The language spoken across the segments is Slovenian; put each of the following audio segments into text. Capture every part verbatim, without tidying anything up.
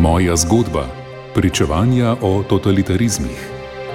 Moja zgodba. Pričevanja o totalitarizmih.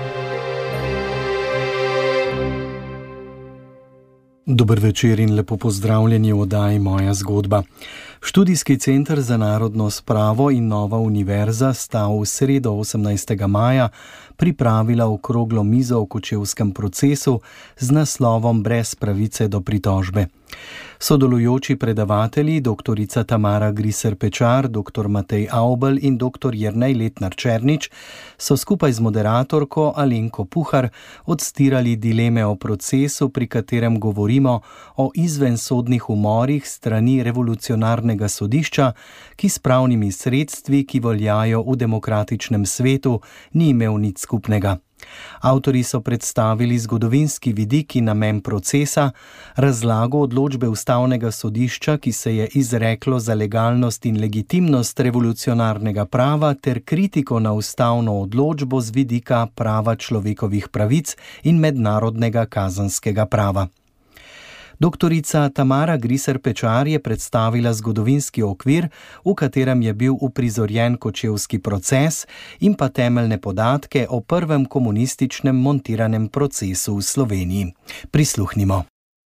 Dober večer in lepo pozdravljeni v oddaji Moja zgodba. Študijski center za narodno spravo in Nova univerza sta v sredo osemnajstega maja pripravila okroglo mizo o kočevskem procesu z naslovom Brez pravice do pritožbe. Sodelujoči predavatelji doktorica Tamara Griser Pečar, doktor Matej Avbelj in doktor Jernej Letnar Černič so skupaj z moderatorko Alenko Puhar odstirali dileme o procesu, pri katerem govorimo o izvensodnih umorih strani revolucionarnega sodišča, ki s pravnimi sredstvi, ki veljajo v demokratičnem svetu, ni imel nič skupnega. Avtorji so predstavili zgodovinski vidik in namen procesa, razlago odločbe ustavnega sodišča, ki se je izreklo za legalnost in legitimnost revolucionarnega prava, ter kritiko na ustavno odločbo z vidika prava človekovih pravic in mednarodnega kazenskega prava. Doktorica Tamara Griser Pečar je predstavila zgodovinski okvir, v katerem je bil uprizorjen kočevski proces, in pa temeljne podatke o prvem komunističnem montiranem procesu v Sloveniji. Prisluhnimo.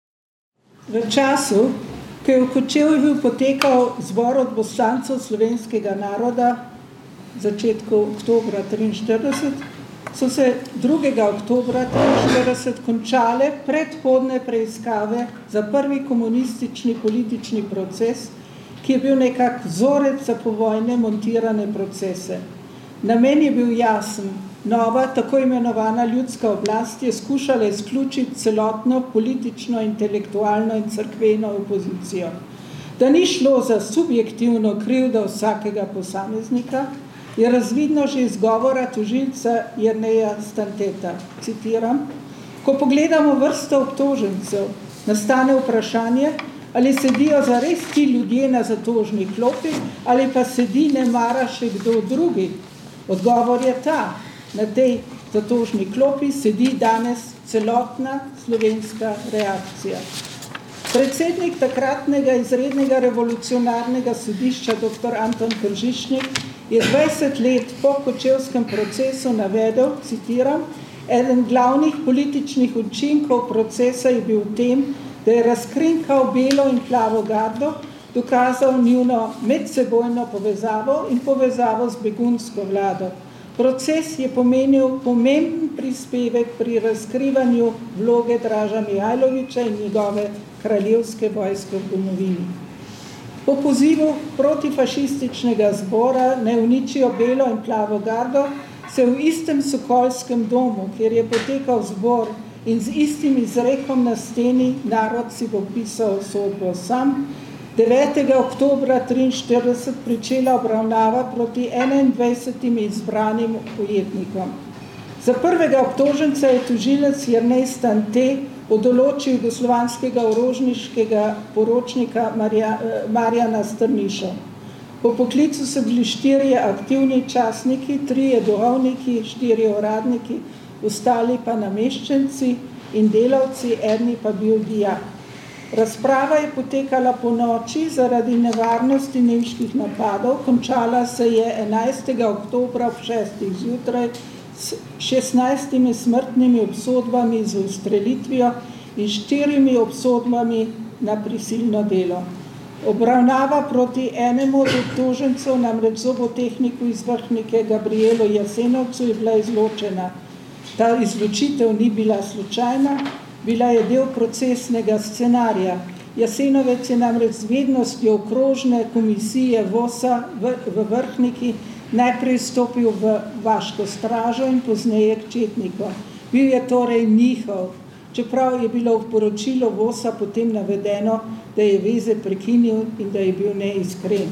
V času, ko je v Kočevju potekal zbor odposlancev slovenskega naroda v začetku oktobra triinštirideset, so se drugega oktobra triinštirideset končale predhodne preiskave za prvi komunistični politični proces, ki je bil nekak vzorec za povojne montirane procese. Namen je bil jasen. Nova, tako imenovana ljudska oblast je skušala izključiti celotno politično, intelektualno in cerkveno opozicijo. Da ni šlo za subjektivno krivdo vsakega posameznika, je razvidno že iz govora tožilca Jerneja Stanteta. Citiram: Ko pogledamo vrsto obtožencev, nastane vprašanje, ali sedijo zares ti ljudje na zatožni klopi, ali pa sedi nemara še kdo drugi. Odgovor je ta: na tej zatožni klopi sedi danes celotna slovenska reakcija. Predsednik takratnega izrednega revolucionarnega sodišča dr. Anton Kržišnik je dvajset let po kočevskem procesu navedel, citiram: eden glavnih političnih učinkov procesa je bil v tem, da je razkrinkal belo in plavo gardo, dokazal njuno medsebojno povezavo in povezavo z begunsko vlado. Proces je pomenil pomemben prispevek pri razkrivanju vloge Draža Mihajlovića in njegove kraljevske vojske v domovini. Po pozivu protifašističnega zbora ne uničijo belo in plavo gardo, se v istem sokolskem domu, kjer je potekal zbor in z istim izrekom na steni narod si bo pisal sodbo sam, devetega oktobra triinštirideset pričela obravnava proti enaindvajsetim izbranim ujetnikom. Za prvega obtoženca je tožilec Jernej Stante odločil jugoslovanskega orožniškega poročnika Marja, Marjana Strnišo. Po poklicu so bili štirje aktivni častniki, trije duhovniki, štirje uradniki, ostali pa nameščenci in delavci, eni pa bil dijak. Razprava je potekala po noči zaradi nevarnosti nemških napadov, končala se je enajstega oktobra ob šestih zjutraj s šestnajstimi smrtnimi obsodbami z ustrelitvijo in štirimi obsodbami na prisilno delo. Obravnava proti enemu od obtožencev, namreč zobotehniku iz Vrhnike Gabrielu Jasenovcu, je bila izločena. Ta izločitev ni bila slučajna, bila je del procesnega scenarija. Jasenovec je namreč z vednostjo okrožne komisije VOS-a v, v Vrhniki najprej stopil v vaško stražo in pozneje k četniku. Bil je torej njihov, čeprav je bilo v poročilu VOS-a potem navedeno, da je veze prekinil in da je bil neiskren.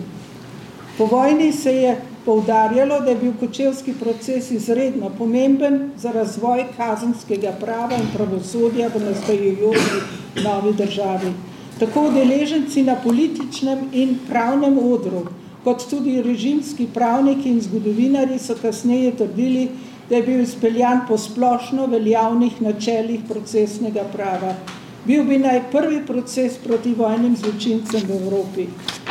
Po vojni se je poudarjalo, da je bil kočevski proces izredno pomemben za razvoj kazenskega prava in pravosodja v nastajajoči novi državi. Tako udeleženci na političnem in pravnem odru, kot tudi režimski pravniki in zgodovinarji so kasneje trdili, da je bil izpeljan po splošno veljavnih načelih procesnega prava. Bil bi naj prvi proces proti vojnim zločincem v Evropi.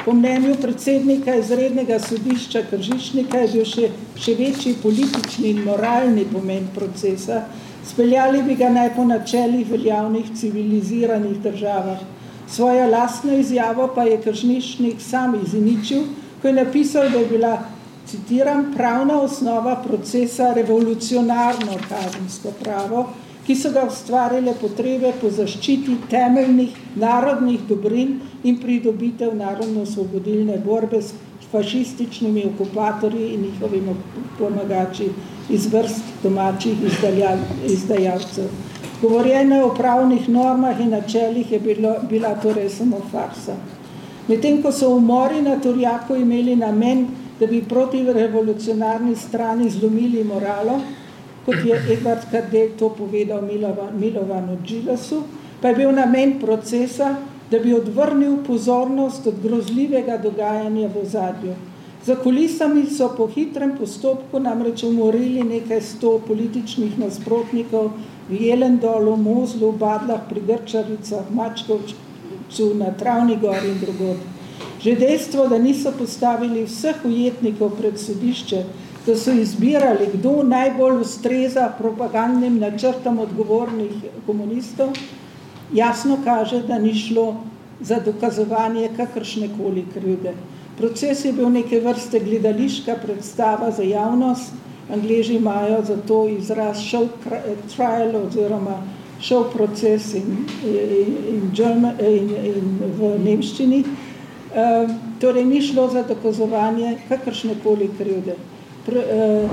Po mnenju predsednika izrednega sodišča Kržišnika je bil še, še večji politični in moralni pomen procesa, speljali bi ga naj po načelih veljavnih civiliziranih državah. Svojo lastno izjavo pa je Kržišnik sam izničil, ko je napisal, da je bila, citiram, pravna osnova procesa revolucionarno kazensko pravo, ki so ga ustvarile potrebe po zaščiti temeljnih narodnih dobrin in pridobitev narodno-osvobodilne borbe s fašističnimi okupatorji in njihovimi pomagači iz vrst domačih izdajalcev. Govorjene o pravnih normah in načelih je bilo, bila torej samo farsa. Medtem ko so umori na Turjaku imeli namen, da bi proti revolucionarni strani zlomili moralo, kot je Edvard Kardel to povedal Milovan, Milovanu Džilasu, pa je bil namen procesa, da bi odvrnil pozornost od grozljivega dogajanja v ozadju. Za kulisami so po hitrem postopku namreč umorili nekaj sto političnih nasprotnikov v Jelendolu, Mozlu, Badlah, pri Grčaricah, Mačkovcu, na Travni gori in drugod. Že dejstvo, da niso postavili vseh ujetnikov pred sodišče, da so izbirali, kdo najbolj ustreza propagandnim načrtom odgovornih komunistov, jasno kaže, da ni šlo za dokazovanje kakršnekoli krivde. Proces je bil neke vrste gledališka predstava za javnost. Angleži imajo za to izraz show trial oziroma show proces in, in, in, in, in v nemščini. Uh, torej ni šlo za dokazovanje kakršnekoli krivde. Pr, uh,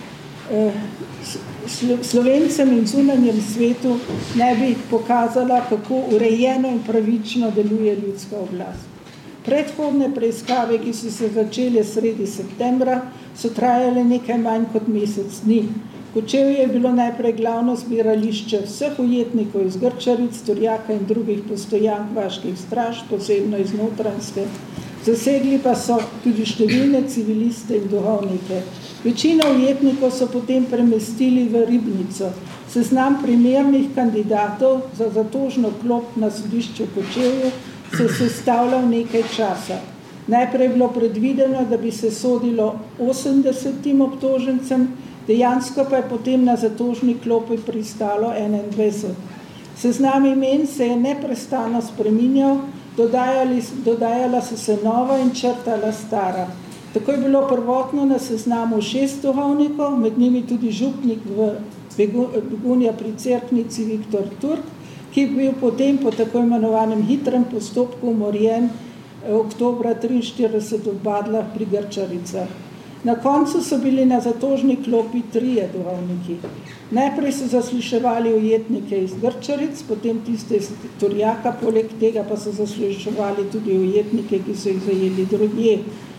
uh, Slovencem in zunanjem svetu ne bi pokazala, kako urejeno in pravično deluje ljudska oblast. Predhodne preiskave, ki so se začele sredi septembra, so trajale nekaj manj kot mesec dni. Kočevje je bilo najprej glavno zbirališče vseh ujetnikov iz Grčaric, Turjaka in drugih postojank vaških straž, posebno iz Notranjske. Zasegli pa so tudi številne civiliste in duhovnike. Večino ujetnikov so potem premestili v Ribnico. Seznam primernih kandidatov za zatožno klop na sodišču Kočevju se je sestavljal nekaj časa. Najprej je bilo predvideno, da bi se sodilo osemdesetim obtožencem, dejansko pa je potem na zatožni klopi pristalo enaindvajset. Seznam imen se je neprestano spreminjal, dodajali, dodajala so se nova in črtala stara. Tako je bilo prvotno na seznamu šest duhovnikov, med njimi tudi župnik v Begunja pri Cerknici Viktor Turk, ki je bil potem po tako imenovanem hitrem postopku umorjen oktobra triinštirideset v Badlah pri Grčaricah. Na koncu so bili na zatožni klopi trije duhovniki. Najprej so zasliševali ujetnike iz Grčaric, potem tiste iz Turjaka, poleg tega pa so zasliševali tudi ujetnike, ki so jih zajeli drugje.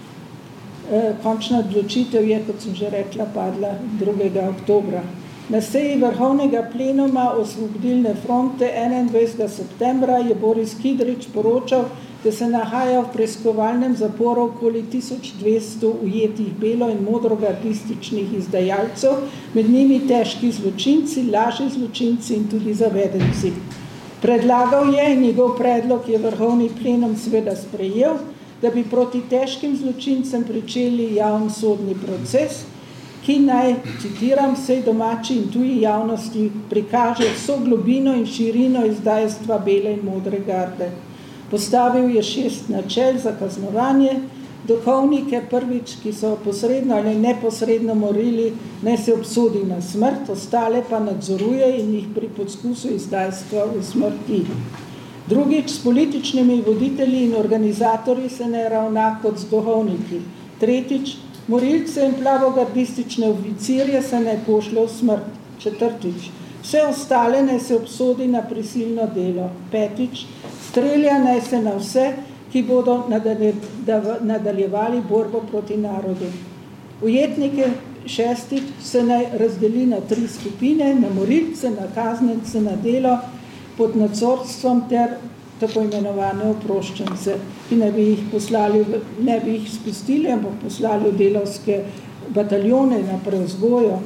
E, končna odločitev je, kot sem že rekla, padla drugega oktobra. Na seji Vrhovnega plenuma Osvobodilne fronte enaindvajsetega septembra je Boris Kidrič poročal, da se nahaja v preiskovalnem zaporu okoli tisoč dvesto ujetih belo- in modrogardističnih izdajalcev, med njimi težki zločinci, lažji zločinci in tudi zavedenci. Predlagal je, in njegov predlog je Vrhovni plenum seveda sprejel, da bi proti težkim zločincem pričeli javni sodni proces, ki naj, citiram, vsej domači in tuji javnosti prikaže vso globino in širino izdajstva bele in modre garde. Postavil je šest načel za kaznovanje, duhovnike prvič, ki so posredno ali neposredno morili, naj se obsodi na smrt, ostale pa nadzoruje in jih pri poskusu izdajstva usmrti. Drugič, s političnimi voditelji in organizatorji se ne ravna kot z duhovniki. Tretjič, morilce in plavogardistične oficirje se ne pošlje v smrt. Četrtič, vse ostale naj se obsodi na prisilno delo. Petič, strelja naj se na vse, ki bodo nadaljevali borbo proti narodu. Ujetnike šestič se naj razdeli na tri skupine, na morilce, na kaznence, na delo pod nadzorstvom ter tako imenovane oproščence, ki ne bi jih poslali, ne bi jih spustili, ampak poslali v delavske bataljone na prevzgojo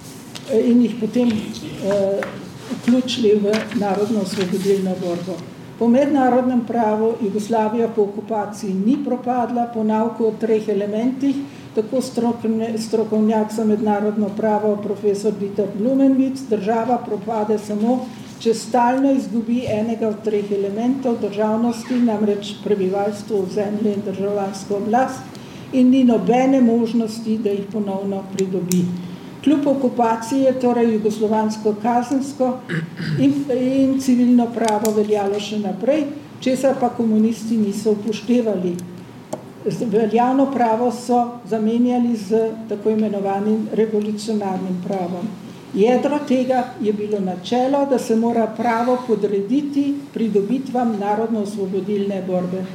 in jih potem eh, vključili v narodno-osvobodilno borbo. Po mednarodnem pravu Jugoslavija po okupaciji ni propadla, po nauku o treh elementih, tako strokovnjak za mednarodno pravo profesor Dieter Blumenwitz, država propade samo, če stalno izgubi enega od treh elementov državnosti, namreč prebivalstvo, ozemlje in državljansko oblast, in ni nobene možnosti, da jih ponovno pridobi. Kljub okupaciji je torej jugoslovansko kazensko in, in civilno pravo veljalo še naprej, česar pa komunisti niso upoštevali. Veljavno pravo so zamenjali z tako imenovanim revolucionarnim pravom. Jedro tega je bilo načelo, da se mora pravo podrediti pridobitvam narodno-osvobodilne borbe.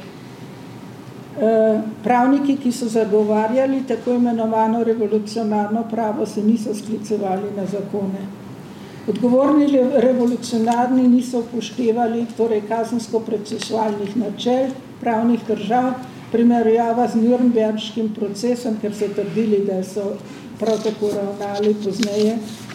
Pravniki, ki so zagovarjali tako imenovano revolucionarno pravo, se niso sklicevali na zakone. Odgovorni revolucionarni niso upoštevali torej kazensko-procesualnih načel pravnih držav, primerjava z Nürnberškim procesom, ker so trdili, da so prav tako ravnali pozneje,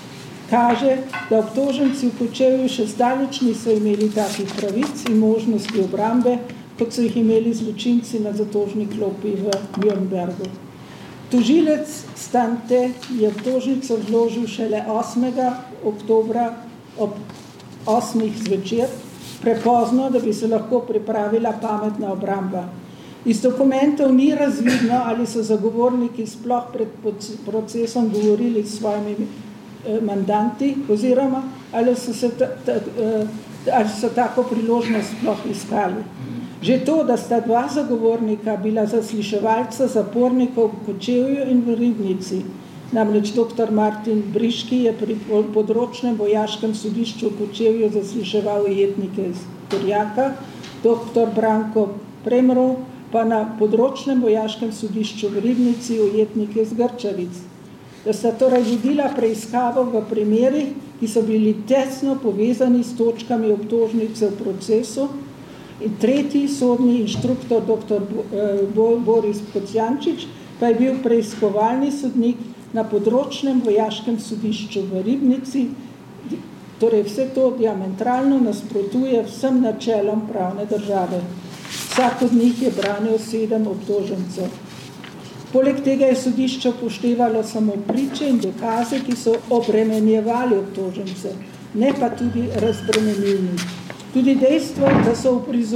kaže, da obtoženci v Kočevju še zdaleč niso imeli takih pravic in možnosti obrambe, kot so jih imeli zločinci na zatožni klopi v Nürnbergu. Tožilec Stante je obtožnico vložil šele osmega oktobra ob osmih zvečer, prepozno, da bi se lahko pripravila pametna obramba. Iz dokumentov ni razvidno, ali so zagovorniki sploh pred procesom govorili s svojimi mandanti, oziroma ali so, se ta, ta, ali so tako priložnost sploh iskali. Že to, da sta dva zagovornika bila zasliševalca zapornikov v Kočevju in v Ribnici, namreč doktor Martin Briški je pri področnem vojaškem sodišču v Kočevju zasliševal ujetnike iz Turjaka, doktor Branko Premrov pa na področnem vojaškem sodišču v Ribnici ujetnike iz Grčavic. Da sta torej vodila preiskavo v primerih, ki so bili tesno povezani s točkami obtožnice v procesu, in tretji sodni inštruktor doktor Boris Kocijančič pa je bil preiskovalni sodnik na področnem vojaškem sodišču v Ribnici, torej vse to diametralno nasprotuje vsem načelom pravne države. Vsak od njih je branil sedem obtožencev. Poleg tega je sodišče upoštevalo samo priče in dokaze, ki so obremenjevali obtožence, ne pa tudi razbremenilni. Tudi dejstvo, da so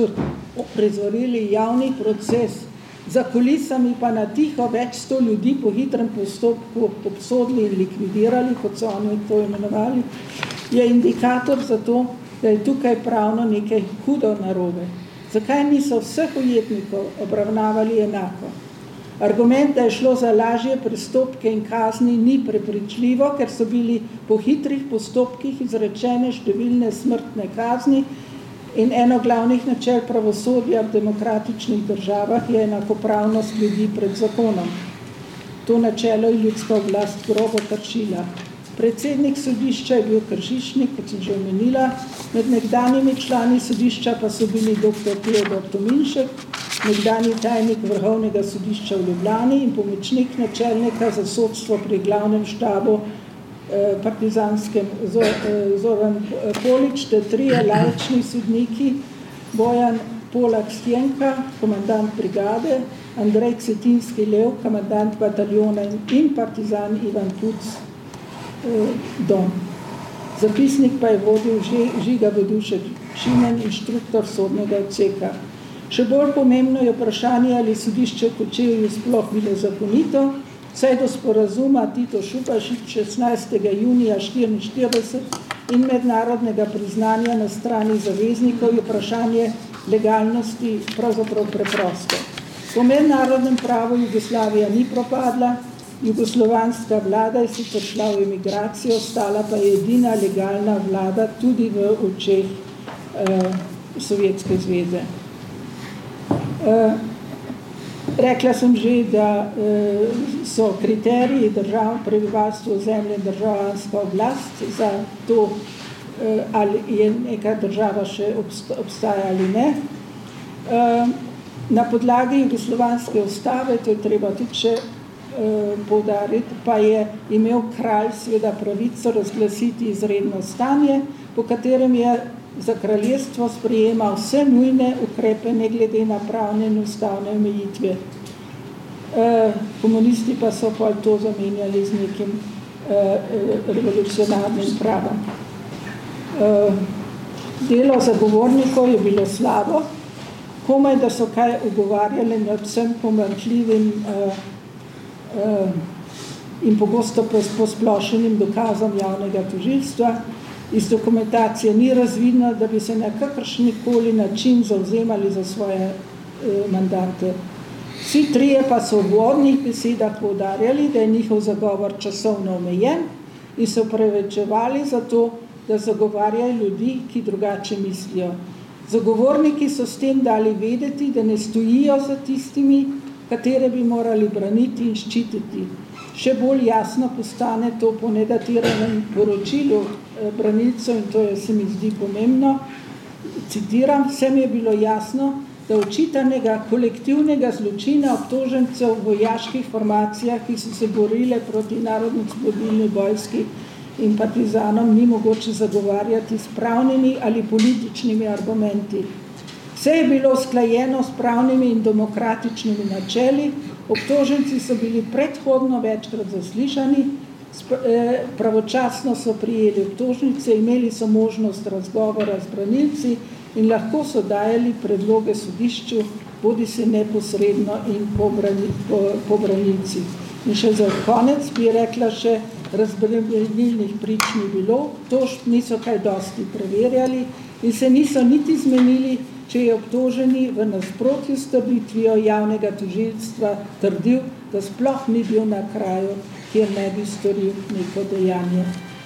uprizorili javni proces, za kulisami pa na tiho več sto ljudi po hitrem postopku obsodili in likvidirali, kot so oni to imenovali, je indikator za to, da je tukaj pravno nekaj hudo narobe. Zakaj niso vseh ujetnikov obravnavali enako? Argument, da je šlo za lažje prestopke in kazni, ni prepričljivo, ker so bili po hitrih postopkih izrečene številne smrtne kazni in eno glavnih načel pravosodja v demokratičnih državah je enakopravnost ljudi pred zakonom. To načelo je ljudska oblast grobo kršila. Predsednik sodišča je bil Kržišnik, kot sem že omenila, med nekdanjimi člani sodišča pa so bili doktor Teodor Tominšek, nekdanji tajnik Vrhovnega sodišča v Ljubljani in pomočnik načelnika za sodstvo pri glavnem štabu partizanskem Zoran Polič, te trije laični sodniki, Bojan Polak Stjenka, komandant brigade, Andrej Cetinski Lev, komandant bataljona in partizan Ivan Puc Dom. Zapisnik pa je vodil Žiga Vodušek Šimen, inštruktor sodnega odseka. Še bolj pomembno je vprašanje, ali sodišče v Kočevju sploh bilo zakonito, saj do sporazuma Tito Šupašič šestnajstega junija štiriinštirideset in mednarodnega priznanja na strani zaveznikov je vprašanje legalnosti pravzaprav preprosto. Po mednarodnem pravu Jugoslavija ni propadla, jugoslovanska vlada je sicer šla v emigracijo, ostala pa je edina legalna vlada tudi v očeh eh, Sovjetske zveze. Eh, Rekla sem že, da e, so kriteriji držav, prebivalstvo, zemlje, državljanska oblast za to, e, ali je neka država še obstaja ali ne. E, na podlagi jugoslovanske ustave, to je treba tudi še e, poudariti, pa je imel kralj seveda pravico razglasiti izredno stanje, po katerem je za kraljestvo sprejema vse nujne ukrepe, ne glede na pravne in ustavne omejitve. E, komunisti pa so pa to zamenjali z nekim e, revolucionarnim pravom. E, delo zagovornikov je bilo slabo, komaj da so kaj ugovarjali nad vsem pomanjkljivim e, e, in pogosto posplošenim dokazom javnega tožilstva. Iz dokumentacije ni razvidno, da bi se na kakršnikoli način zavzemali za svoje e, mandate. Vsi trije pa so v uvodnih besedah poudarjali, da je njihov zagovor časovno omejen in so prevečevali za to, da zagovarjajo ljudi, ki drugače mislijo. Zagovorniki so s tem dali vedeti, da ne stojijo za tistimi, katere bi morali braniti in ščititi. Še bolj jasno postane to po nedatiranem poročilu branilcev, in to je, se mi zdi pomembno, citiram, vsem je bilo jasno, da očitanega kolektivnega zločina obtožencev v vojaških formacijah, ki so se borile proti narodno-osvobodilni vojski in partizanom, ni mogoče zagovarjati s pravnimi ali političnimi argumenti. Vse je bilo usklajeno s pravnimi in demokratičnimi načeli, obtoženci so bili predhodno večkrat zaslišani, pravočasno so prijeli obtožnice, imeli so možnost razgovora z branilci in lahko so dajali predloge sodišču, bodi se neposredno in po, brani, po, po branilci. In še za konec bi rekla še, razbremenilnih prič ni bilo, tožb niso kaj dosti preverjali in se niso niti zmenili, če je obtoženi v nasprotju s trditvijo javnega tožilstva trdil, da sploh ni bil na kraju, kjer ne bi storil neko dejanje.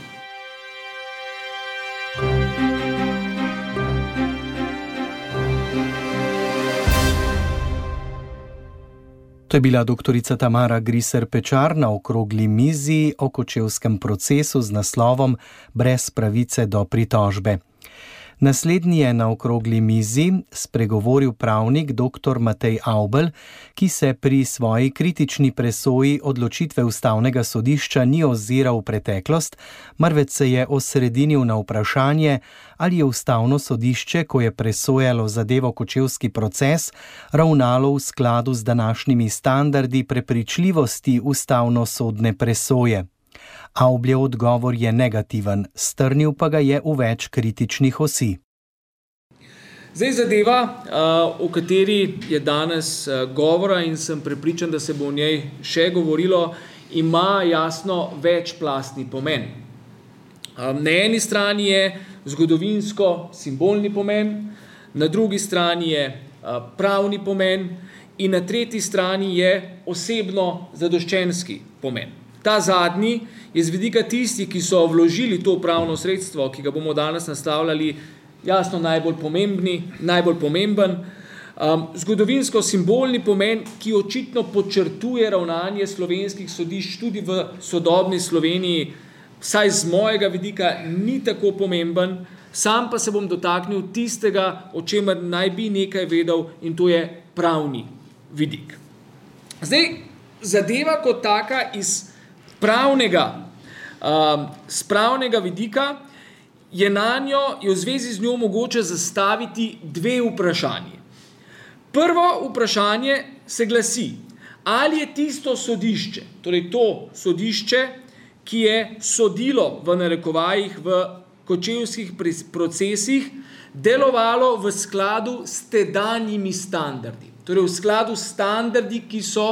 To je bila doktorica Tamara Griser Pečar na okrogli mizi o kočevskem procesu z naslovom Brez pravice do pritožbe. Naslednji je na okrogli mizi spregovoril pravnik doktor Matej Avbelj, ki se pri svoji kritični presoji odločitve Ustavnega sodišča ni oziral v preteklost, marveč se je osredinil na vprašanje, ali je Ustavno sodišče, ko je presojalo zadevo kočevski proces, ravnalo v skladu z današnjimi standardi prepričljivosti ustavnosodne presoje. Avbljev odgovor je negativen, strnil pa ga je v več kritičnih osi. Zdaj zadeva, o kateri je danes govora in sem prepričan, da se bo o njej še govorilo, ima jasno večplastni pomen. Na eni strani je zgodovinsko simbolni pomen, na drugi strani je pravni pomen in na tretji strani je osebno zadoščenski pomen. Ta zadnji je z vidika tistih, ki so vložili to pravno sredstvo, ki ga bomo danes nastavljali, jasno najbolj pomembni, najbolj pomemben. Um, zgodovinsko simbolni pomen, ki očitno podčrtuje ravnanje slovenskih sodišč tudi v sodobni Sloveniji, vsaj z mojega vidika ni tako pomemben, sam pa se bom dotaknil tistega, o čemer naj bi nekaj vedel, in to je pravni vidik. Zdaj, zadeva kot taka iz pravnega, uh, z pravnega vidika je nanjo, je v zvezi z njo mogoče zastaviti dve vprašanje. Prvo vprašanje se glasi, ali je tisto sodišče, torej to sodišče, ki je sodilo v narekovajih v kočevskih procesih, delovalo v skladu s tedanjimi standardi, torej v skladu s standardi, ki so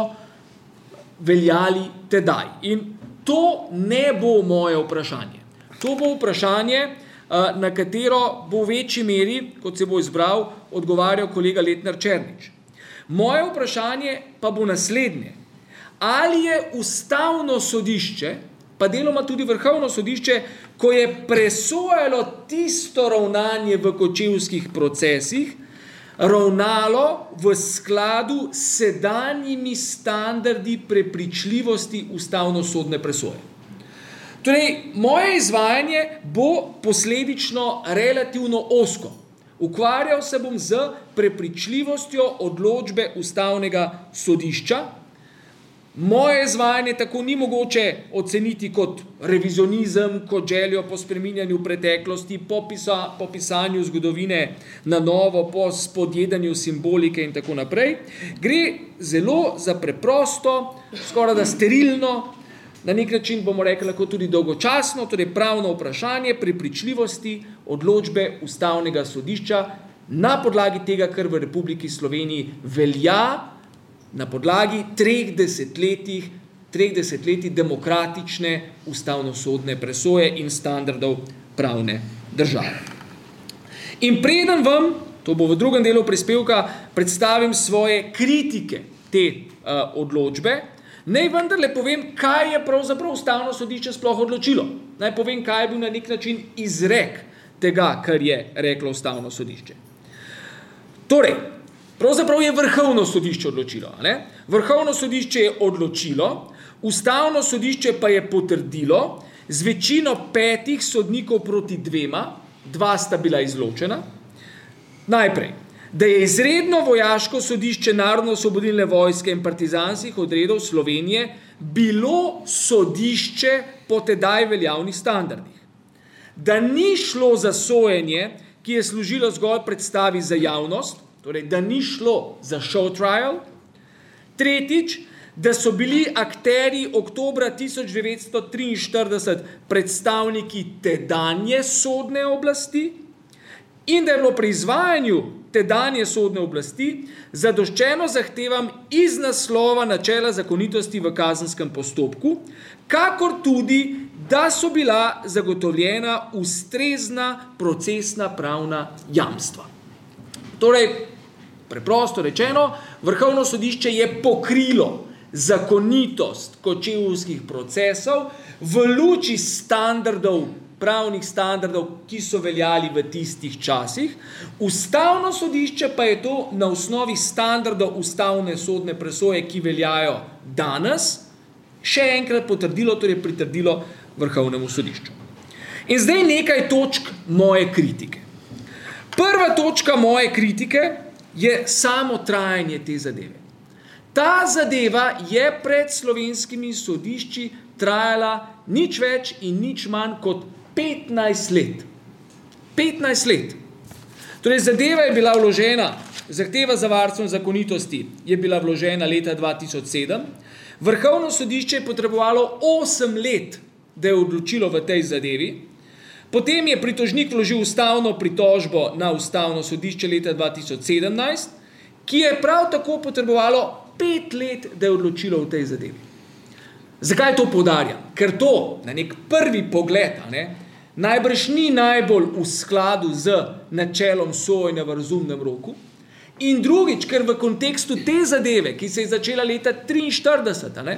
veljali tedaj. In to ne bo moje vprašanje. To bo vprašanje, na katero bo v večji meri, kot se bo izbral, odgovarjal kolega Letnar Černič. Moje vprašanje pa bo naslednje. Ali je Ustavno sodišče, pa deloma tudi Vrhovno sodišče, ko je presojalo tisto ravnanje v kočevskih procesih, ravnalo v skladu s sedanjimi standardi prepričljivosti ustavnosodne presoje. Torej, moje izvajanje bo posledično relativno ozko. Ukvarjal se bom z prepričljivostjo odločbe Ustavnega sodišča, Moje izvajanje tako ni mogoče oceniti kot revizionizem, kot željo po spreminjanju preteklosti, po, pisa, po pisanju zgodovine na novo, po spodjedanju simbolike in tako naprej. Gre zelo za preprosto, skoraj da sterilno, na nek način bomo rekli lahko tudi dolgočasno, torej pravno vprašanje prepričljivosti odločbe Ustavnega sodišča na podlagi tega, kar v Republiki Sloveniji velja, na podlagi treh desetletij, treh desetletij demokratične ustavnosodne presoje in standardov pravne države. In preden vam, to bo v drugem delu prispevka, predstavim svoje kritike te uh, odločbe, naj vendarle povem, kaj je pravzaprav Ustavno sodišče sploh odločilo. Naj povem, kaj je bil na nek način izrek tega, kar je reklo Ustavno sodišče. Torej, pravzaprav je Vrhovno sodišče odločilo. Ne? Vrhovno sodišče je odločilo, Ustavno sodišče pa je potrdilo z večino petih sodnikov proti dvema, dva sta bila izločena. Najprej, da je izredno vojaško sodišče Narodno-osvobodilne vojske in partizanskih odredov Slovenije bilo sodišče po tedaj veljavnih standardih. Da ni šlo za sojenje, ki je služilo zgolj predstavi za javnost, torej da ni šlo za show trial. Tretjič, da so bili akterji oktobra tisoč devetsto triinštirideset predstavniki tedanje sodne oblasti in da je bilo pri izvajanju tedanje sodne oblasti zadoščeno zahtevam iz naslova načela zakonitosti v kazenskem postopku, kakor tudi, da so bila zagotovljena ustrezna procesna pravna jamstva. Torej, preprosto rečeno, Vrhovno sodišče je pokrilo zakonitost kočevskih procesov v luči standardov, pravnih standardov, ki so veljali v tistih časih. Ustavno sodišče pa je to na osnovi standardov ustavne sodne presoje, ki veljajo danes, še enkrat potrdilo, torej pritrdilo Vrhovnemu sodišču. In zdaj nekaj točk moje kritike. Prva točka moje kritike je samo trajanje te zadeve. Ta zadeva je pred slovenskimi sodišči trajala nič več in nič manj kot petnajst let. petnajst let. Torej, zadeva je bila vložena, zahteva za varstvo zakonitosti je bila vložena leta dva tisoč sedem, Vrhovno sodišče je potrebovalo osem let, da je odločilo v tej zadevi. Potem je pritožnik vložil ustavno pritožbo na Ustavno sodišče leta dva tisoč sedemnajst, ki je prav tako potrebovalo pet let, da je odločilo v tej zadevi. Zakaj to poudarjam? Ker to, na nek prvi pogled, ne, najbrž ni najbolj v skladu z načelom sojenja v razumnem roku. In drugič, ker v kontekstu te zadeve, ki se je začela leta triinštirideset, ne,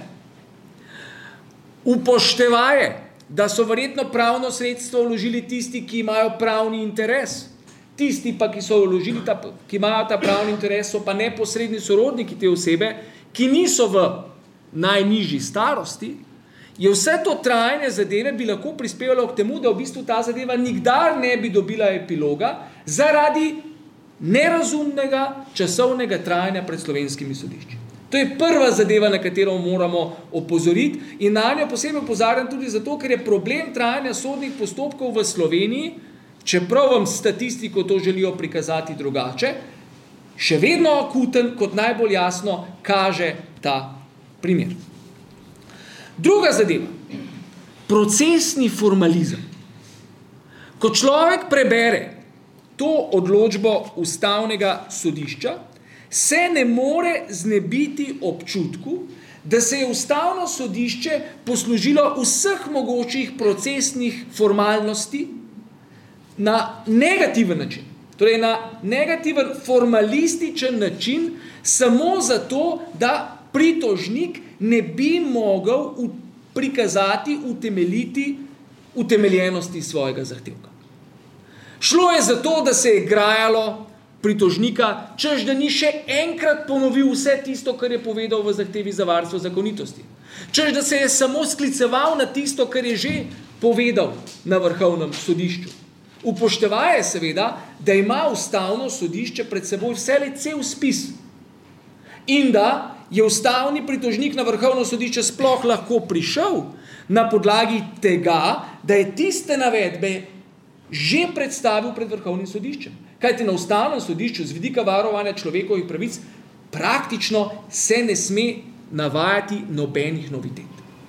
upoštevaje, da so verjetno pravno sredstvo vložili tisti, ki imajo pravni interes. Tisti pa, ki so vložili ta, ki imajo ta pravni interes, so pa neposredni sorodniki te osebe, ki niso v najnižji starosti, je vse to trajanje zadeve bi lahko prispevalo k temu, da v bistvu ta zadeva nikdar ne bi dobila epiloga zaradi nerazumnega časovnega trajanja pred slovenskimi sodišči. To je prva zadeva, na katero moramo opozoriti in na njo posebej opozarjam tudi zato, ker je problem trajanja sodnih postopkov v Sloveniji, čeprav vam statistiko to želijo prikazati drugače, še vedno akuten, kot najbolj jasno kaže ta primer. Druga zadeva, procesni formalizem. Ko človek prebere to odločbo Ustavnega sodišča, se ne more znebiti občutku, da se je Ustavno sodišče poslužilo vseh mogočih procesnih formalnosti na negativen način. Torej na negativen formalističen način, samo zato, da pritožnik ne bi mogel prikazati, utemeljiti utemeljenosti svojega zahtevka. Šlo je za to, da se je grajalo pritožnika, češ da ni še enkrat ponovil vse tisto, kar je povedal v zahtevi za varstvo zakonitosti. Češ da se je samo skliceval na tisto, kar je že povedal na Vrhovnem sodišču. Upoštevaje seveda, da ima Ustavno sodišče pred seboj vselej cel spis in da je ustavni pritožnik na Vrhovno sodišče sploh lahko prišel na podlagi tega, da je tiste navedbe že predstavil pred Vrhovnim sodiščem. Kajti na ustavnem sodišču z vidika varovanja človekovih pravic praktično se ne sme navajati nobenih novitet.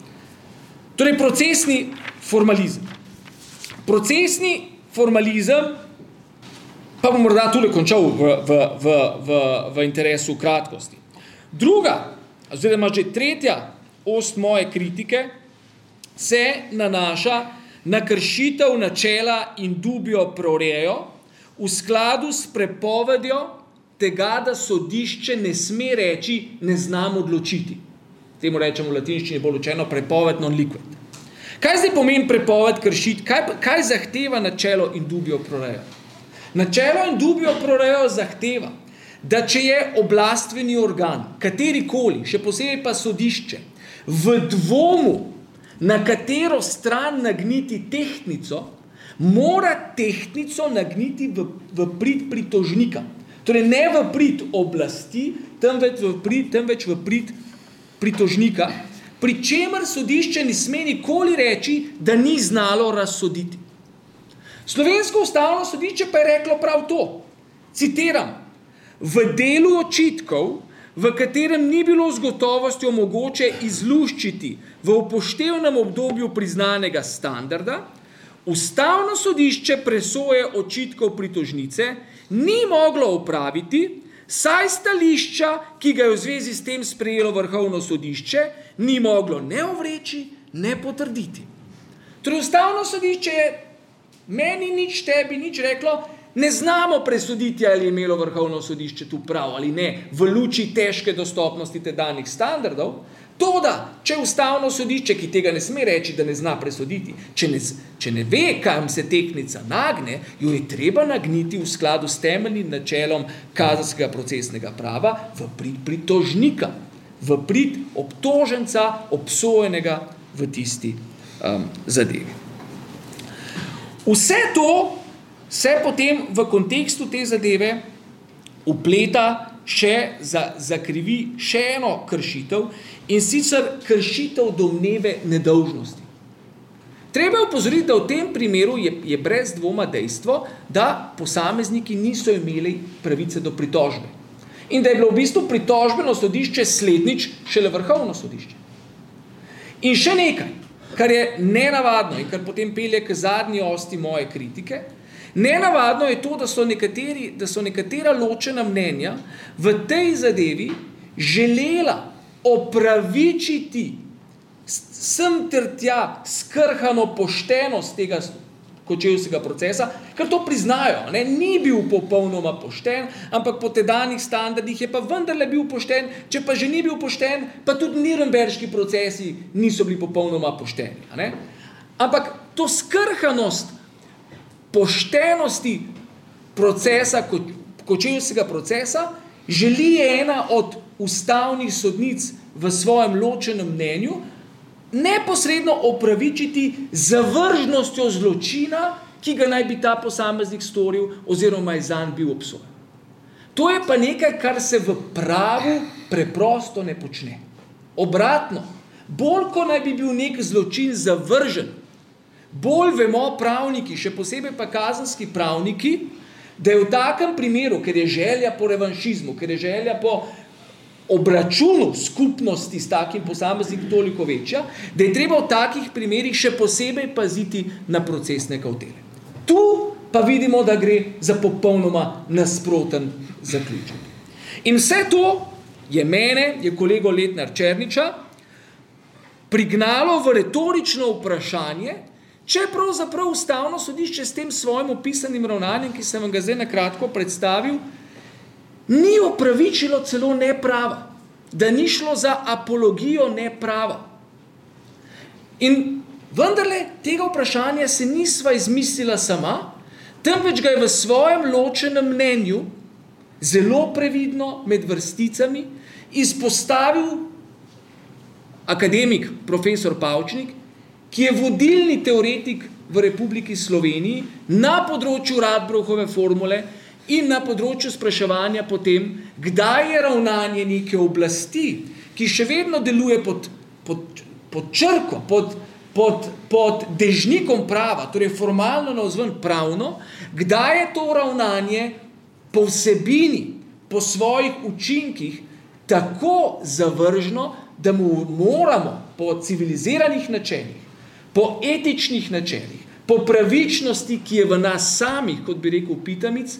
Torej, procesni formalizem. Procesni formalizem, pa bom morda tule končal v, v, v, v, v interesu kratkosti. Druga, oziroma že tretja ost moje kritike se nanaša na kršitev načela in dubio pro reo v skladu s prepovedjo tega, da sodišče ne sme reči, ne znam odločiti. Temu rečemo v latinščini bolj učeno prepoved non liquid. Kaj zdaj pomeni prepoved kršiti? Kaj, kaj zahteva načelo in dubio pro reo? Načelo in dubio pro reo zahteva, da če je oblastveni organ, katerikoli, še posebej pa sodišče, v dvomu, na katero stran nagniti tehtnico, mora tehtnico nagniti v, v prid pritožnika. Torej ne v prid oblasti, temveč v prid, temveč v prid pritožnika, pri čemer sodišče ne sme nikoli reči, da ni znalo razsoditi. Slovensko ustavno sodišče pa je reklo prav to. Citiram: v delu očitkov, v katerem ni bilo z gotovostjo mogoče izluščiti v upoštevnem obdobju priznanega standarda, ustavno sodišče presoje očitkov pritožnice ni moglo opraviti, saj stališča, ki ga je v zvezi s tem sprejelo Vrhovno sodišče, ni moglo ne ovreči, ne potrditi. Torej, ustavno sodišče je meni nič, tebi nič reklo, ne znamo presoditi, ali je imelo Vrhovno sodišče tu prav ali ne, v luči težke dostopnosti tedanjih standardov. Toda, če ustavno sodišče, ki tega ne sme reči, da ne zna presoditi, če ne, če ne ve, kam se tehtnica nagne, jo je treba nagniti v skladu s temeljnim načelom kazenskega procesnega prava v prid pritožnika, v prid obtoženca, obsojenega v tisti um, zadevi. Vse to se potem v kontekstu te zadeve upleta še za, zakrivi še eno kršitev, in sicer kršitev domneve nedolžnosti. Treba je opozoriti, da v tem primeru je, je brez dvoma dejstvo, da posamezniki niso imeli pravice do pritožbe. In da je bilo v bistvu pritožbeno sodišče slednjič šele Vrhovno sodišče. In še nekaj, kar je nenavadno in kar potem pelje k zadnji osti moje kritike. Nenavadno je to, da so, nekateri, da so nekatera ločena mnenja v tej zadevi želela opravičiti sem ter tja skrhano poštenost tega kočevskega procesa, ker to priznajo, ne? Ni bil popolnoma pošten, ampak po tedanjih standardih je pa vendarle bil pošten, če pa že ni bil pošten, pa tudi nirnberški procesi niso bili popolnoma pošteni. Ne? Ampak to skrhanost poštenosti procesa, ko, kočevskega procesa, želi ena od ustavnih sodnic v svojem ločenem mnenju neposredno opravičiti zavržnostjo zločina, ki ga naj bi ta posameznik storil oziroma je zanj bil obsojen. To je pa nekaj, kar se v pravu preprosto ne počne. Obratno, bolj ko naj bi bil nek zločin zavržen, bolj vemo pravniki, še posebej pa kazenski pravniki, da je v takem primeru, ker je želja po revanšizmu, ker je želja po obračunu skupnosti s takim posameznikom toliko večja, da je treba v takih primerih še posebej paziti na procesne kavtele. Tu pa vidimo, da gre za popolnoma nasproten zaključek. In vse to je mene, je kolego Letnar Černiča, prignalo v retorično vprašanje, če pravzaprav ustavno sodišče s tem svojim opisanim ravnanjem, ki sem vam ga zdaj na kratko predstavil, ni opravičilo celo neprava, da ni šlo za apologijo neprava. In vendarle tega vprašanja se nisva izmislila sama, temveč ga je v svojem ločenem mnenju zelo previdno med vrsticami izpostavil akademik profesor Pavčnik, ki je vodilni teoretik v Republiki Sloveniji na področju Radbruchove formule in na področju spraševanja potem, kdaj je ravnanje neke oblasti, ki še vedno deluje pod, pod, pod črko, pod, pod, pod dežnikom prava, torej formalno navzven pravno, kdaj je to ravnanje po vsebini, po svojih učinkih tako zavržno, da mu moramo po civiliziranih načelih, po etičnih načelih, po pravičnosti, ki je v nas samih, kot bi rekel Pitamic,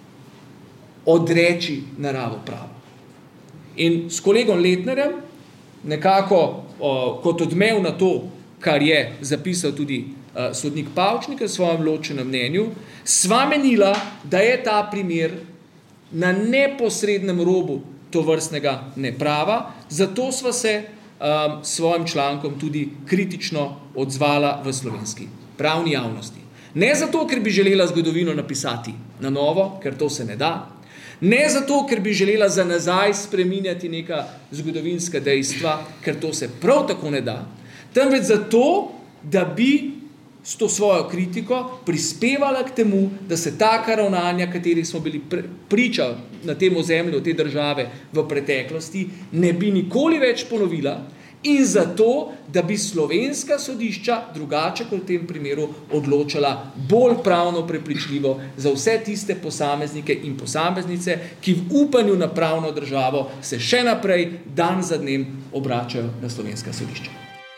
odreči naravo prava. In s kolegom Letnerjem, nekako o, kot odmev na to, kar je zapisal tudi o, sodnik Pavčnik v svojem ločenem mnenju, sva menila, da je ta primer na neposrednem robu tovrstnega neprava, zato sva se um, svojim člankom tudi kritično odzvala v slovenski pravni javnosti. Ne zato, ker bi želela zgodovino napisati na novo, ker to se ne da, ne zato, ker bi želela za nazaj spreminjati neka zgodovinska dejstva, ker to se prav tako ne da, temveč zato, da bi s to svojo kritiko prispevala k temu, da se taka ravnanja, katerih smo bili priča na tem ozemlju, te države v preteklosti, ne bi nikoli več ponovila in zato, da bi slovenska sodišča, drugače kot v tem primeru, odločala bolj pravno prepričljivo za vse tiste posameznike in posameznice, ki v upanju na pravno državo se še naprej dan za dnem obračajo na slovenska sodišča.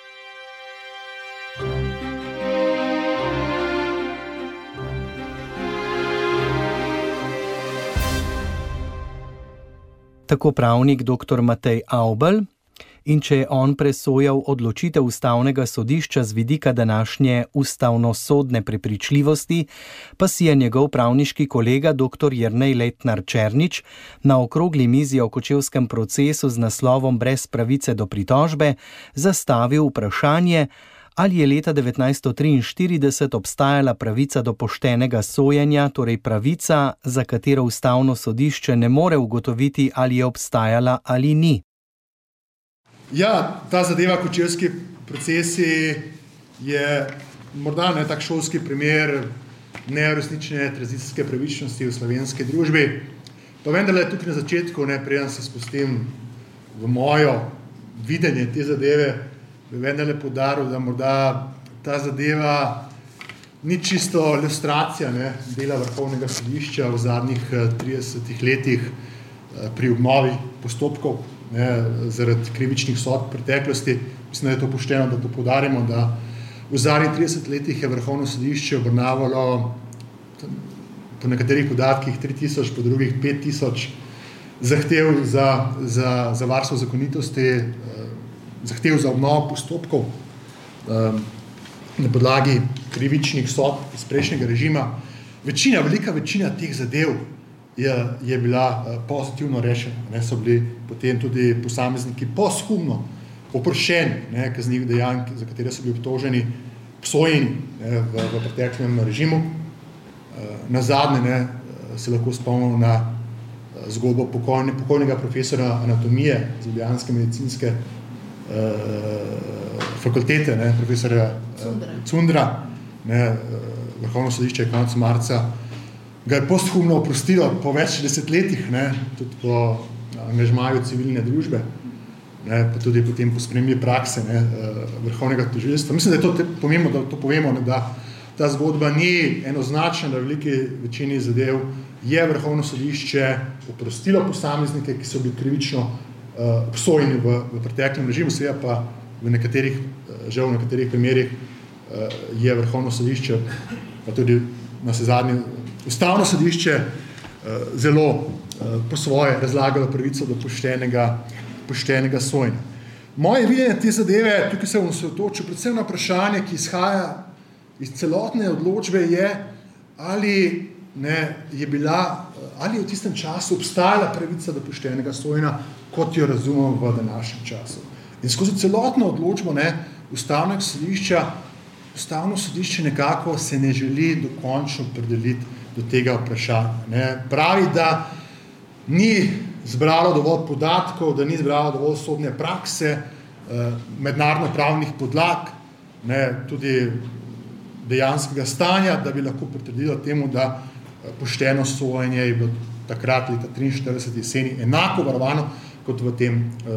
Tako pravnik doktor Matej Avbelj, in če je on presojal odločitev ustavnega sodišča z vidika današnje ustavnosodne prepričljivosti, pa si je njegov pravniški kolega doktor Jernej Letnar Černič na okrogli mizi o kočevskem procesu z naslovom Brez pravice do pritožbe zastavil vprašanje, ali je leta devetnajststo triinštirideset obstajala pravica do poštenega sojenja, torej pravica, za katero ustavno sodišče ne more ugotoviti, ali je obstajala ali ni. Ja, ta zadeva kočevski procesi je morda ne tak šolski primer neuresničene tranzicijske pravičnosti v slovenski družbi, pa vendarle tukaj na začetku, ne, preden se spustim v mojo videnje te zadeve, bi vendarle poudaril, da morda ta zadeva ni čisto ilustracija, ne, dela Vrhovnega sodišča v zadnjih tridesetih letih pri obnovi postopkov, ne, zaradi krivičnih sodb preteklosti. Mislim, da je to pošteno, da to poudarimo, da v zadnjih tridesetih letih je Vrhovno sodišče obravnavalo po nekaterih podatkih tri tisoč, po drugih pet tisoč zahtev za, za, za varstvo zakonitosti, zahtev za obnovo postopkov um, na podlagi krivičnih sodb iz prejšnjega režima. Večina, velika večina teh zadev je, je bila uh, pozitivno rešena. Ne, so bili potem tudi posamezniki posthumno oproščeni, ne, kaznivih dejanj, za katere so bili obtoženi, obsojeni ne, v, v preteklem režimu. Uh, nazadnje ne, se lahko spomnimo na uh, zgodbo pokojne, pokojnega profesora anatomije z ljubljanske medicinske fakultete, ne, profesora Cundra, Cundra ne, Vrhovno sodišče je konec marca ga je posthumno oprostilo po več desetletjih, ne, tudi po angažmaju civilne družbe, ne, pa tudi potem po spremembi prakse ne, Vrhovnega tožilstva. Mislim, da je to te, pomembno, da to povemo, ne, da ta zgodba ni enoznačna, da v veliki večini zadev je Vrhovno sodišče oprostilo posameznike, ki so bili krivično Uh, obsojeni v, v preteklem režimu, seveda pa v nekaterih, žal v nekaterih primerih uh, je Vrhovno sodišče, pa tudi na sezadnje ustavno sodišče uh, zelo uh, po svoje razlagalo pravico do poštenega, poštenega sojenja. Moje videnje te zadeve, tukaj se bom osredotočil predvsem na vprašanje, ki izhaja iz celotne odločbe, je, ali ne, je bila, ali je v tistem času obstajala pravica do poštenega sojenja, kot jo razumemo v današnjem času. In skozi celotno odločbo ne, ustavnega sodišča, ustavno sodišče nekako se ne želi dokončno opredeliti do tega vprašanja. Ne. Pravi, da ni zbralo dovolj podatkov, da ni zbralo dovolj sodne prakse, mednarodno-pravnih podlag, ne, tudi dejanskega stanja, da bi lahko pritrdilo temu, da pošteno sojenje je bilo takrat leta triinštirideset jeseni enako varovano kot v tem,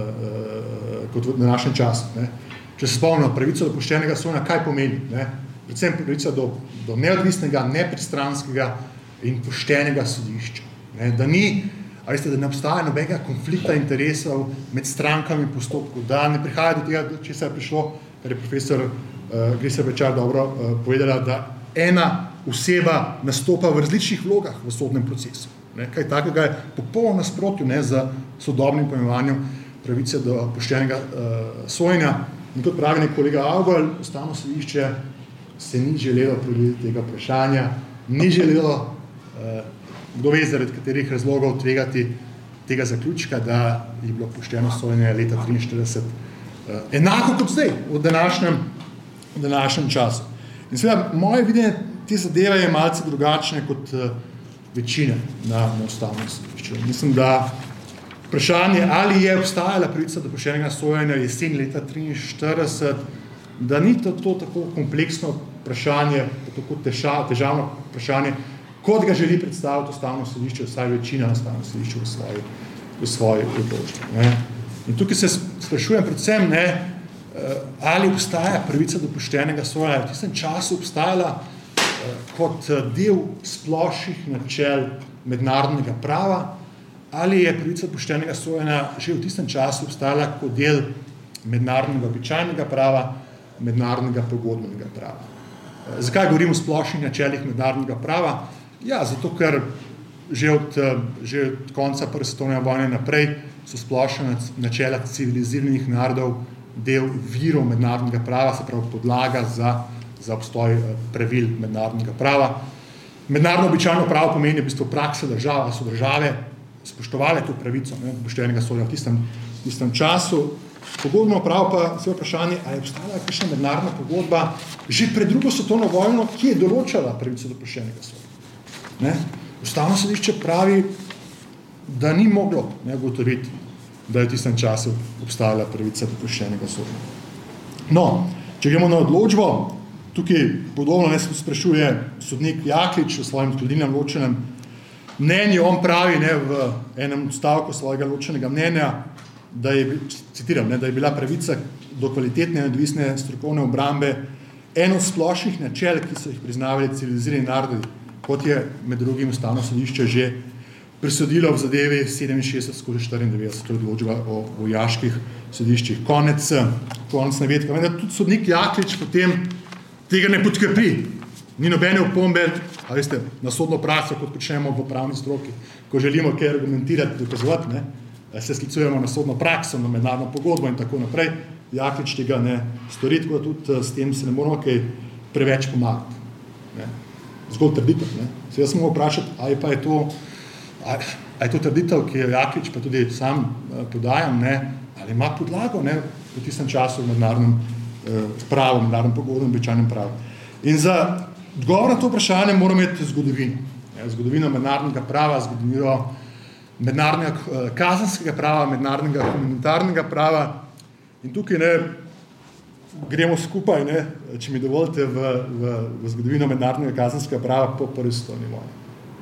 uh, kot v današnjem času. Ne. Če se spomnimo, pravica do poštenega sojenja, kaj pomeni? Ne? Predvsem pravica do, do neodvisnega, nepristranskega in poštenega sodišča. Ne? Da ni, a veste, da ne obstaja nobenega konflikta interesov med strankami postopkov, da ne prihaja do tega, če se je prišlo, kar je profesor uh, Griser Bečar dobro uh, povedala, da ena oseba nastopa v različnih vlogah v sodnem procesu. Ne? Kaj takega je popolno nasprotju ne, z sodobnim pojmovanjem pravice do poštenega uh, sojenja. In kot pravi nek kolega Avgol, Ustavno sodišče se ni želelo priliti tega vprašanja, ni želelo, uh, kdo ve zaradi katerih razlogov tvegati tega zaključka, da je bilo pošteno sojenje leta triinštirideset uh, enako kot zdaj, v današnjem, v današnjem času. In seveda, moje videnje te zadeve je malce drugačne kot uh, večine na, na Ustavnem sodišču. Mislim, da vprašanje, ali je obstajala pravica do poštenega sojenja jesen leta triinštirideset, da ni to, to tako kompleksno vprašanje, tako težav, težavno vprašanje, kot ga želi predstaviti Ustavno sodišče, vsaj večina na Ustavnem sodišču v svoji, v svoji odločbi. In tukaj se sprašujem predvsem, ne, ali obstaja pravica do poštenega sojenja. V tistem času obstajala kot del splošnih načel mednarodnega prava, ali je pravica poštenega sojenja že v tistem času obstajala kot del mednarodnega običajnega prava, mednarodnega pogodbenega prava. Zakaj govorim o splošnih načelih mednarodnega prava? Ja, zato ker že od, že od konca prve svetovne vojne naprej so splošna načela civiliziranih narodov del virov mednarodnega prava, se pravi podlaga za, za obstoj pravil mednarodnega prava. Mednarodno običajno pravo pomeni v bistvu praksa država, so države spoštovale to pravico ne, poštenega sojenja v tistem, tistem času. Pogodbeno pravo pa se vprašanje, ali je obstajala kakšna mednarodna pogodba že pred drugo svetovno vojno, ki je določala pravico do poštenega sojenja. Ustavno sodišče pravi, da ni moglo ne, ugotoviti, da je v tistem času obstajala pravica do poštenega sojenja. No, če gremo na odločbo, tukaj podobno ne se sprašuje sodnik Jaklič v svojem skladinem ločenem mnenju, on pravi ne, v enem odstavku svojega ločenega mnenja, da je, citiram, ne, da je bila pravica do kvalitetne in odvisne strokovne obrambe eno splošnih načel, ki so jih priznavali civilizirani narodi, kot je med drugim Ustavno sodišče že presodilo v zadevi sedeminšestdeset skozi štiriindevetdeset, to je odločba o vojaških sodiščih. Konec, konec navedka. Vendar tudi sodnik Jaklič potem tega ne podkrepi. Ni nobene opombe, a veste, na sodno prakso, kot počnemo v pravni stroki, ko želimo kaj argumentirati, dokazovati, ne, se sklicujemo na sodno prakso, na mednarodno pogodbo in tako naprej. Jaklič tega ne stori, tako da tudi s tem se ne moramo kaj preveč pomagati. Ne. Zgolj trditev. Ne. Se jaz smo vprašati, ali pa je to, ali, ali je to trditev, ki je Jaklič, pa tudi sam podajam, ne, ali ima podlago ne, v tistem času v mednarodnem eh, pravu, v mednarodnem pogodbenem običajnem pravu. In za odgovor na to vprašanje moramo imeti zgodovino. Ne, zgodovino mednarodnega prava, zgodovino mednarodnega kazenskega prava, mednarodnega humanitarnega prava. In tukaj ne, gremo skupaj, ne, če mi dovolite, v, v, v zgodovino mednarodnega kazenskega prava po prvi svetovni vojni.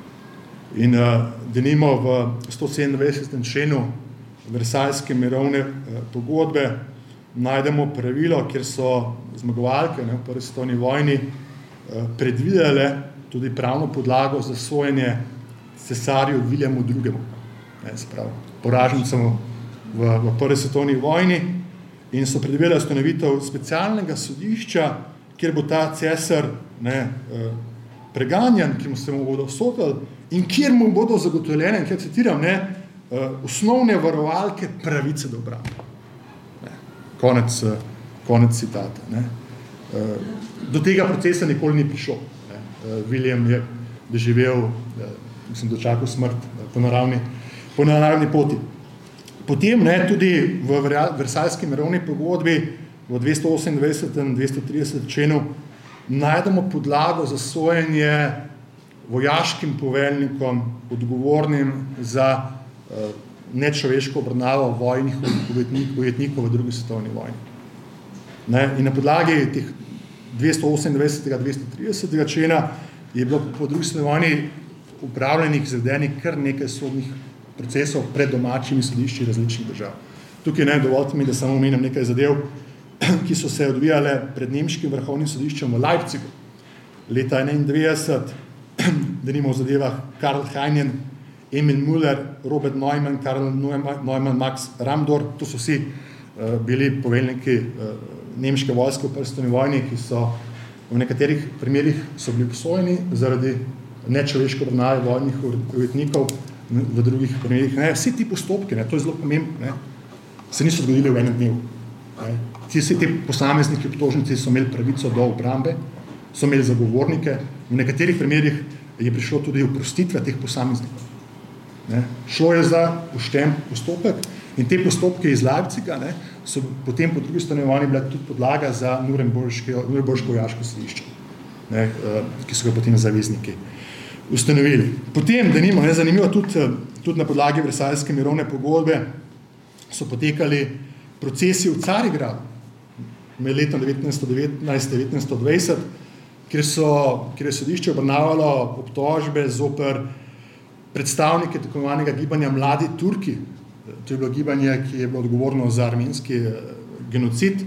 In uh, denimo v sto sedemindvajsetem členu Versajske mirovne uh, pogodbe najdemo pravilo, kjer so zmagovalke ne, v prvi svetovni vojni uh, predvidele tudi pravno podlago za sojenje cesarju Viljamu drugemu. Ne, se pravi, poražencem v, v prvi svetovni vojni in so predvideli ustanovitev specialnega sodišča, kjer bo ta cesar ne, preganjan, ki mu se mu bodo sodili in kjer mu bodo zagotovljene, in kjer citiram, ne, osnovne varovalke pravice do obrambe. Ne, konec, konec citata. Ne. Do tega procesa nikoli ni prišlo. Ne. William je doživel, mislim, dočakal smrt po naravni po naravni poti. Potem ne, tudi v Versajski mirovni pogodbi v dvesto osemindvajsetem dvesto tridesetem členu najdemo podlago za sojenje vojaškim poveljnikom, odgovornim za uh, nečloveško obravnavo vojnih ujetnikov v drugi svetovni vojni. Ne, in na podlagi teh dvesto osemindvajsetega dvesto tridesetega člena je bilo po drugi svetovni vojni upravljenih, izvedenih kar nekaj sodnih procesov pred domačimi sodišči različnih držav. Tukaj ne dovolite mi, da samo omenim nekaj zadev, ki so se odvijale pred nemškim vrhovnim sodiščem v Leipzigu leta enaindevetdeset, denimo v zadevah Karl Heinen, Emil Müller, Robert Neumann, Karl Neumann, Max Ramdor, to so vsi uh, bili poveljniki uh, nemške vojske v prvi vojni, ki so v nekaterih primerih so bili obsojeni zaradi nečloveške obravnave vojnih ujetnikov, v drugih primerih ne. Vsi ti postopki, ne, to je zelo pomembno, ne, se niso zgodili v enem dnevu. Ne. Vsi ti posamezniki obtožnici so imeli pravico do obrambe, so imeli zagovornike, v nekaterih primerih je prišlo tudi oprostitve teh posameznikov. Ne. Šlo je za pošten postopek in te postopke iz Leipziga ne, so potem po drugi strani vojni bila tudi podlaga za Nuremberško vojaško sodišče, ne, ki so ga potem zavezniki ustanovili. Potem, denimo, ne, zanimivo, tudi, tudi na podlagi Versajske mirovne pogodbe so potekali procesi v Carigradu med letom devetnajststo devetnajst do devetnajststo dvajset, kjer, so, kjer je sodišče obravnavalo obtožbe zoper predstavnike tako imenovanega gibanja Mladi Turki. To je bilo gibanje, ki je bilo odgovorno za armenski genocid.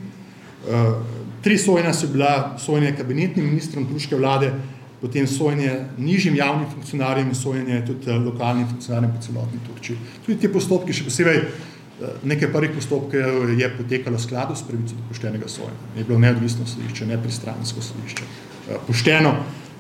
Tri sojenja so bila sojenje kabinetnim ministrom turške vlade, potem sojenje nižjim javnim funkcionarjem in sojenje tudi lokalnim funkcionarjem po celotni Turčiji. Tudi te postopki, še posebej nekaj prvih postopkov je potekalo v skladu s pravico do poštenega sojenja. Je bilo neodvisno sodišče, nepristransko sodišče. Pošteno,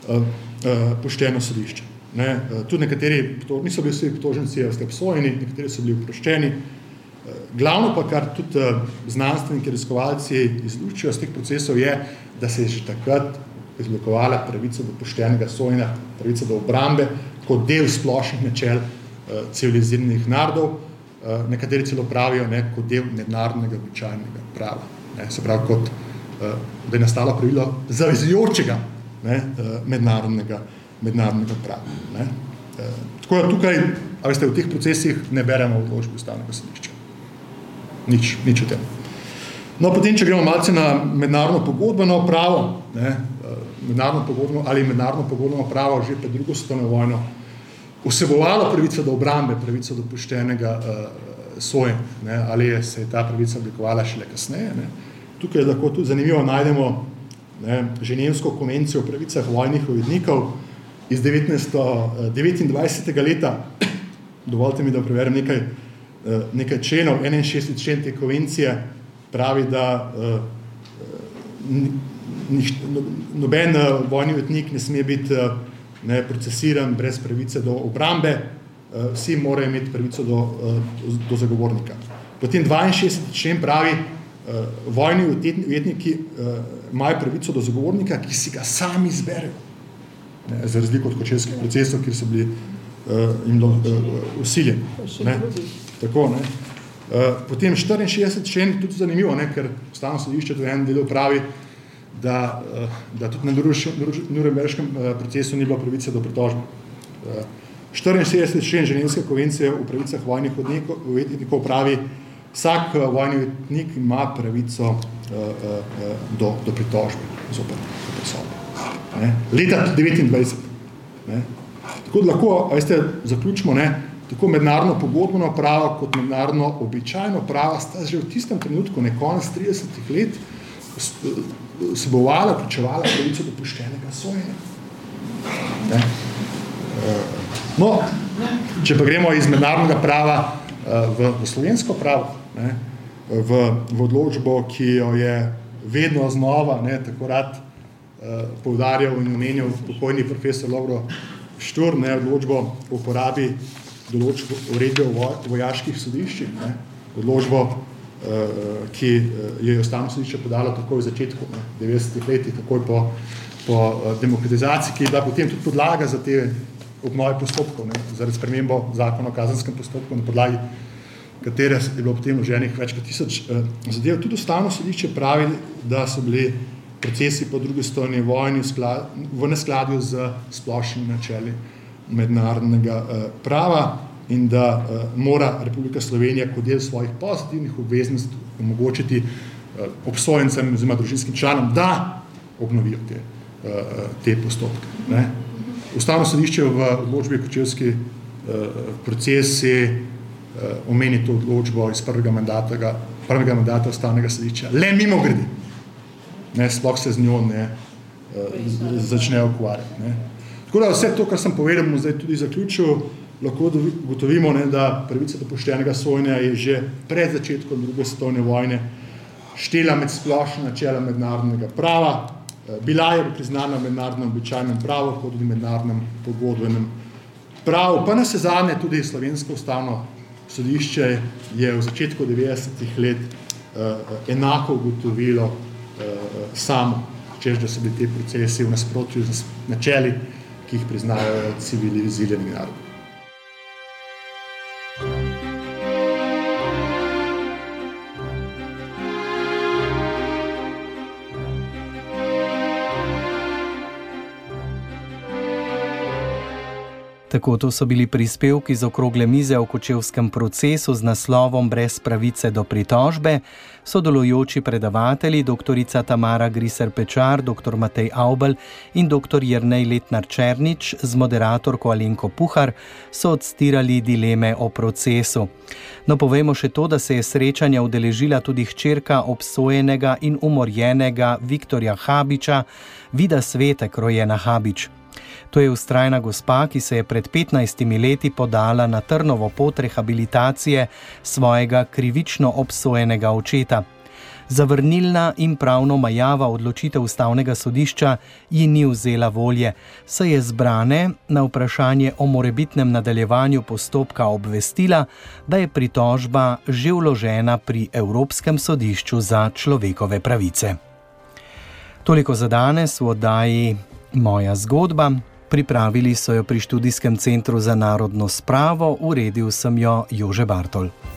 pošteno sodišče. Ne, tudi nekateri, niso bili vsi obtoženci obsojeni, nekateri so bili oproščeni. Glavno pa, kar tudi znanstveniki, raziskovalci izlučijo z teh procesov je, da se je že takrat izblikovala pravica do poštenega sojenja, pravica do obrambe, kot del splošnih načel civiliziranih narodov, nekateri celo pravijo ne, kot del mednarodnega običajnega prava. Ne, se pravi, kot, da je nastalo pravilo zavezujočega ne, mednarodnega mednarodnega prava. Ne. E, tako da tukaj, a veste, v teh procesih ne beremo odločbe Ustavnega sodišča. Nič, nič o tem. No, potem, če gremo malce na mednarodno pogodbeno pravo, ne, mednarodno pogodbeno ali mednarodno pogodbeno pravo že pred drugo svetovno vojno vsebovalo pravico do obrambe, pravico do poštenega uh, sojenja, ne, ali je se je ta pravica oblikovala šele kasneje. Ne. Tukaj lahko tudi zanimivo najdemo ne, Ženevsko konvencijo o pravicah vojnih ujetnikov iz devetnajststo devetindvajsetega leta. Dovolite mi, da preverjam nekaj, nekaj členov. enainšestdeseti člen te konvencije pravi, da niš, noben vojni ujetnik ne sme biti ne, procesiran brez pravice do obrambe, vsi morajo imeti pravico do, do zagovornika. Potem dvainšestdeseti člen pravi, vojni ujetniki imajo pravico do zagovornika, ki si ga sami izberejo. Ne, za razliko od kočevskih procesov, kjer so bili uh, jim do, uh, usiljeni. Ne. Tako, ne. Uh, potem štiriinšestdeseti člen, tudi zanimivo, ne, ker Ustavno sodišče to en del pravi, da, uh, da tudi na Nuremberškem uh, procesu ni bilo pravice do pritožbe. Uh, štiriinšestdeseti člen Ženevske konvencije o pravicah vojnih ujetnikov pravi, vsak uh, vojni ujetnik ima pravico uh, uh, do, do pritožbe zoper sobe. Ne, leta devetindvajset. Ne. Tako da lahko, a veste, zaključimo, ne, tako mednarodno pogodbeno pravo kot mednarodno običajno pravo sta že v tistem trenutku, ne konec tridesetih let, vsebovala, vključevala pravico do poštenega sojenja. Ne. No, če pa gremo iz mednarodnega prava v, v slovensko pravo, ne, v, v odločbo, ki jo je vedno znova, ne, tako rad poudarjal in omenjal pokojni profesor Lovro Štur, ne, odločbo o uporabi določb uredbe o vojaških sodiščih, ne, odločbo, eh, ki je Ustavno sodišče podalo takoj v začetku ne, devetdesetih letih, takoj po, po demokratizaciji, ki je bila potem tudi podlaga za te obnove postopkov, ne, zaradi spremembo zakona o kazenskem postopku, na podlagi katere je bilo potem vloženih več kot tisoč eh, zadev. Tudi Ustavno sodišče pravi, da so bili procesi po drugi svetovni vojni v neskladju z splošnimi načeli mednarodnega prava in da mora Republika Slovenija kot del svojih pozitivnih obveznosti omogočiti obsojencem oziroma družinskim članom, da obnovijo te, te postopke. Ne. Ustavno sodišče v odločbi Kočevski procesi omeni to odločbo iz prvega mandata, prvega mandata Ustavnega sodišča. Le mimo grede. Ne, sploh se z njo ne začne ukvarjati. Ne. Tako da vse to, kar sem povedal, bom zdaj tudi zaključil, lahko ugotovimo, ne, da pravica do poštenega sojenja je že pred začetkom druge svetovne vojne štela med splošna načela mednarodnega prava, bila je priznana v mednarodnem običajnem pravu, kot tudi mednarodnem pogodbenem pravu. Pa navsezadnje tudi Slovensko ustavno sodišče je v začetku devetdesetih let enako ugotovilo samo, češ, da so bili te procesi v nasprotju z načeli, ki jih priznajo civilizirani narodi. Tako to so bili prispevki z okrogle mize o kočevskem procesu z naslovom Brez pravice do pritožbe, sodelujoči predavatelji doktorica Tamara Griser-Pečar, doktor Matej Avbelj in doktor Jernej Letnar-Černič z moderatorko Alenko Puhar so odstirali dileme o procesu. No, povemo še to, da se je srečanja udeležila tudi hčerka obsojenega in umorjenega Viktorja Habiča, Vida Svetek, rojena Habič. To je vztrajna gospa, ki se je pred petnajstimi leti podala na trnovo pot rehabilitacije svojega krivično obsojenega očeta. Zavrnilna in pravno majava odločitev Ustavnega sodišča ji ni vzela volje, saj je zbrane na vprašanje o morebitnem nadaljevanju postopka obvestila, da je pritožba že vložena pri Evropskem sodišču za človekove pravice. Toliko za danes v oddaji Moja zgodba. Pripravili so jo pri Študijskem centru za narodno spravo, uredil sem jo Jože Bartol.